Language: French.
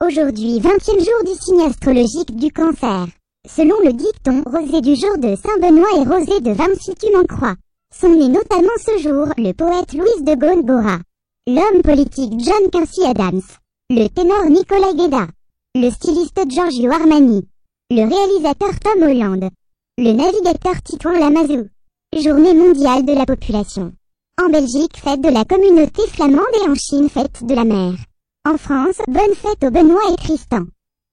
Aujourd'hui 20e jour du signe astrologique du Cancer. Selon le dicton, rosée du jour de Saint-Benoît et rosée de Vins si tu m'en crois. Sont nés notamment ce jour le poète Louis de Góngora, l'homme politique John Quincy Adams, le ténor Nicolas Guéda, le styliste Giorgio Armani, le réalisateur Tom Holland, le navigateur Titouan Lamazou. Journée mondiale de la population. En Belgique, fête de la communauté flamande et en Chine, fête de la mer. En France, bonne fête aux Benoît et Tristan.